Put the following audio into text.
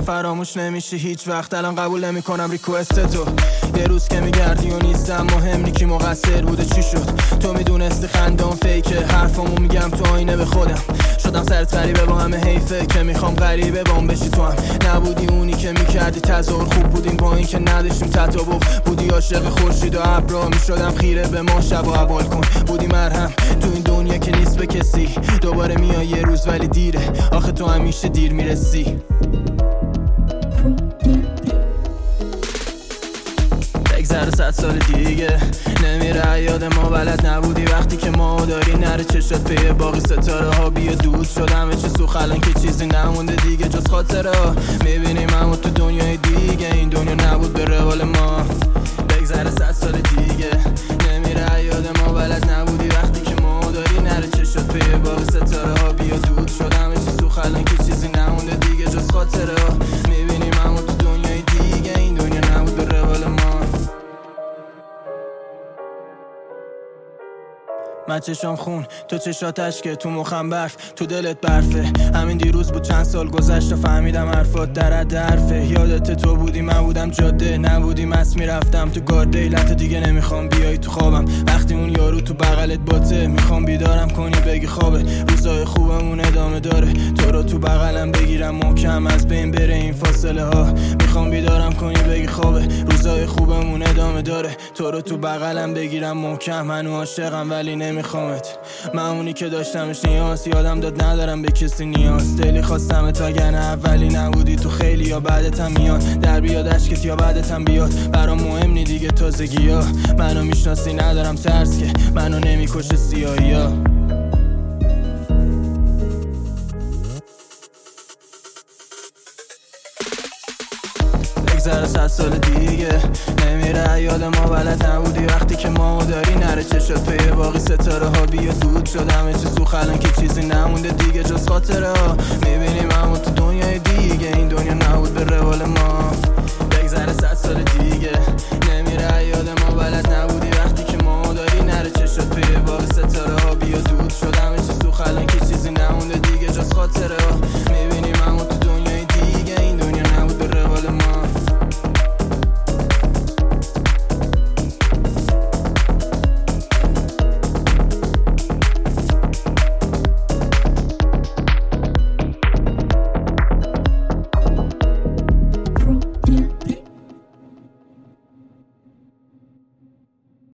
فراموش نمیشی هیچ وقت. الان قبول نمیکنم ریکوست تو. یه روز که میگردی و نیستم مهم نی کی مقصر بوده چی شد. تو میدونستی خندم فیکه، حرفامو میگم تو آینه به خودم. شدم سرت غریبه با همه حیفه که میخوام غریبه بام بشی. تو هم نبودی اونی که میکردی تظاهر. خوب بودیم با این که نداشتیم تطابق. بودی عاشق خورشید و ابرا، میشدم خیره به ما شب و حوال کن. بودی مرهم تو این دنیا که نیست به کسی. دوباره میای یه روز ولی دیره، آخه تو همیشه دیر میرسی. بگذره 100 سال دیگه نمیره یاد ما. بلد نبودی وقتی که ما داری نره چشات پی باقی ستاره ها. بیا دود شد همه چی سوخ، الان که چیزی نمونده دیگه جز خاطره ها. میبینیم همون تو دنیای دیگه، این دنیا نبود به روال ما. بگذره 100 سال دیگه نمیره یاد ما. بلد نبودی وقتی که ما داری نره چشات پی باقی ستاره ها. بیا دود شد همه چی سوخ، الان که چیزی نمونده دیگه جز خاطره ها. میبینیم همون تو دنیای دیگه، این دنیا نبود به روال ما. من چشام خون، تو چشات اشکه، تو مخم برف، تو دلت برفه. همین دیروز بود چند سال گذشت و فهمیدم حرفات درد حرفه. یادت تو بودی من بودم جاده، نبودی مس میرفتم تو گارد. لیلت دیگه نمیخوام بیای تو خوابم وقتی اون یارو تو بغلت باته. میخوام بیدارم کنی بگی خوابه، روزای خوبمون ادامه داره. تو رو تو بغلم بگیرم محکم از بین بره این فاصله ها. میخوام بیدارم کنی بگی خوابه، روزای خوبمون ادامه داره. تو رو تو بغلم بگیرم محکم. منو عاشقم ولی نمیخوامت، من اونی که داشتمش نیاز. یادم داد ندارم به کسی نیاز. دلی خواستم تا گنه اولی نبودی تو خیلی یا بعدتم میاد. در بیاد عشقت یا بعدتم بیاد، برام مهم نی دیگه تازگی ها. منو میشناسی ندارم ترس که منو نمیکشه سیاهی ها. بگذره 100 سال دیگه نمیره یاد ما. بلد نبودی وقتی که ما داری نره چشات پی باقی ستاره ها. بیا دود شد همه چی سوخ، الان که چیزی نمونده دیگه جز خاطره ها. میبینیم همون تو